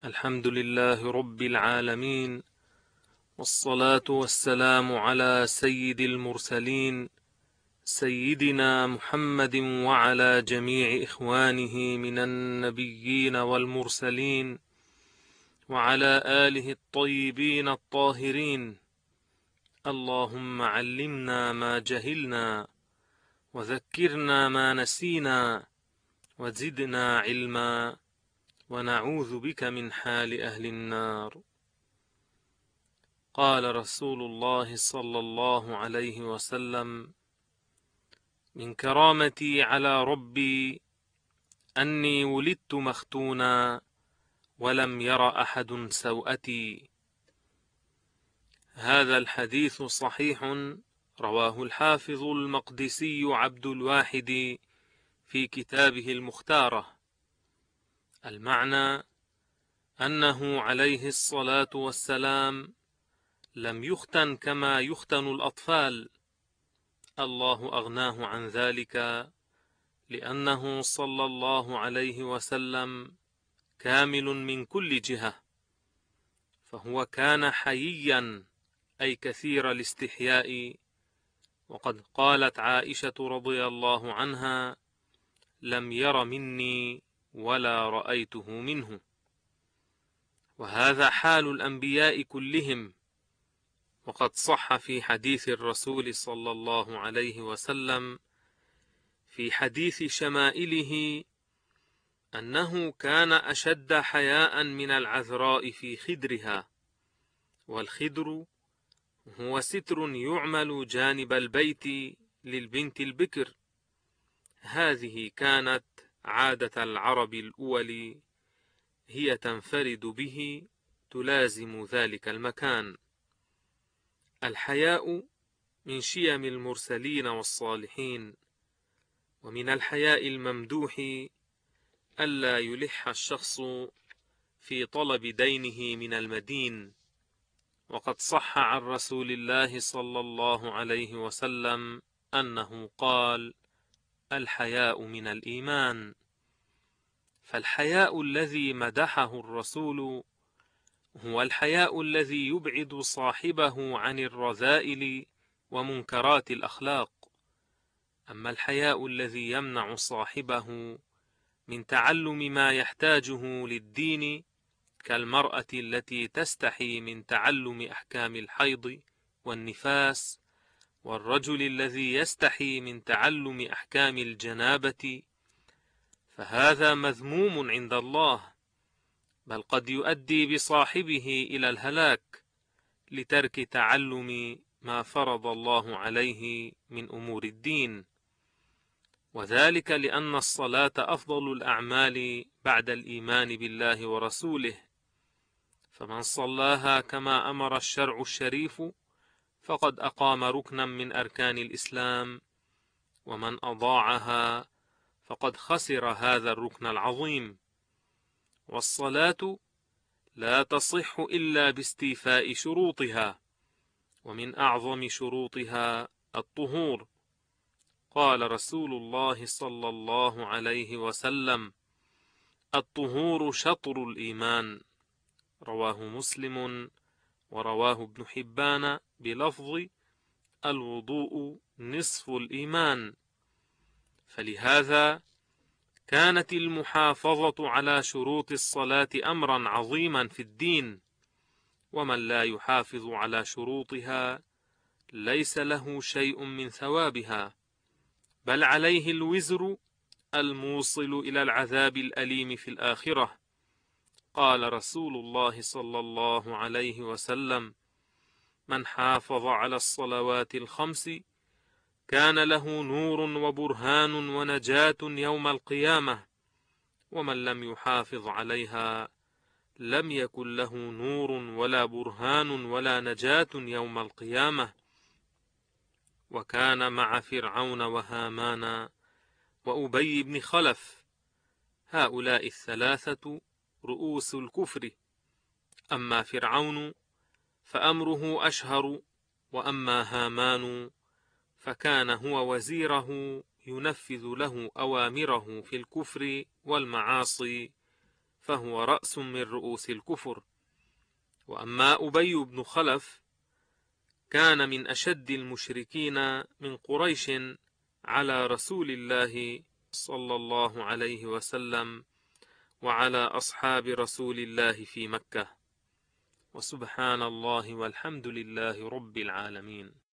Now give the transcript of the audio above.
الحمد لله رب العالمين، والصلاة والسلام على سيد المرسلين سيدنا محمد وعلى جميع إخوانه من النبيين والمرسلين وعلى آله الطيبين الطاهرين. اللهم علمنا ما جهلنا وذكرنا ما نسينا وزدنا علما ونعوذ بك من حال أهل النار. قال رسول الله صلى الله عليه وسلم: من كرامتي على ربي أني ولدت مختونا ولم ير أحد سوءتي. هذا الحديث صحيح، رواه الحافظ المقدسي عبد الواحد في كتابه المختارة. المعنى أنه عليه الصلاة والسلام لم يختن كما يختن الأطفال، الله أغناه عن ذلك، لأنه صلى الله عليه وسلم كامل من كل جهة، فهو كان حييا أي كثير الاستحياء. وقد قالت عائشة رضي الله عنها: لم ير مني ولا رأيته منه. وهذا حال الأنبياء كلهم. وقد صح في حديث الرسول صلى الله عليه وسلم في حديث شمائله أنه كان أشد حياء من العذراء في خدرها، والخدر هو ستر يعمل جانب البيت للبنت البكر. هذه كانت عادة العرب الأول، هي تنفرد به، تلازم ذلك المكان. الحياء من شيم المرسلين والصالحين، ومن الحياء الممدوح ألا يلح الشخص في طلب دينه من المدين. وقد صح عن رسول الله صلى الله عليه وسلم أنه قال: الحياء من الإيمان. فالحياء الذي مدحه الرسول هو الحياء الذي يبعد صاحبه عن الرذائل ومنكرات الأخلاق. أما الحياء الذي يمنع صاحبه من تعلم ما يحتاجه للدين، كالمرأة التي تستحي من تعلم أحكام الحيض والنفاس، والرجل الذي يستحي من تعلم أحكام الجنابة، فهذا مذموم عند الله، بل قد يؤدي بصاحبه إلى الهلاك لترك تعلم ما فرض الله عليه من أمور الدين. وذلك لأن الصلاة أفضل الأعمال بعد الإيمان بالله ورسوله، فمن صلاها كما أمر الشرع الشريف فقد أقام ركنا من أركان الإسلام، ومن أضاعها فقد خسر هذا الركن العظيم. والصلاة لا تصح إلا باستيفاء شروطها، ومن أعظم شروطها الطهور. قال رسول الله صلى الله عليه وسلم: الطهور شطر الإيمان. رواه مسلم، ورواه ابن حبان بلفظ: الوضوء نصف الإيمان. فلهذا كانت المحافظة على شروط الصلاة أمرا عظيما في الدين، ومن لا يحافظ على شروطها ليس له شيء من ثوابها، بل عليه الوزر الموصل إلى العذاب الأليم في الآخرة. قال رسول الله صلى الله عليه وسلم: من حافظ على الصلوات الخمس كان له نور وبرهان ونجاة يوم القيامة، ومن لم يحافظ عليها لم يكن له نور ولا برهان ولا نجاة يوم القيامة. وكان مع فرعون وهامان وأبي بن خلف، هؤلاء الثلاثة رؤوس الكفر. أما فرعون فأمره أشهر، وأما هامان فكان هو وزيره ينفذ له أوامره في الكفر والمعاصي، فهو رأس من رؤوس الكفر. وأما أبي بن خلف كان من أشد المشركين من قريش على رسول الله صلى الله عليه وسلم وعلى أصحاب رسول الله في مكة. وسبحان الله والحمد لله رب العالمين.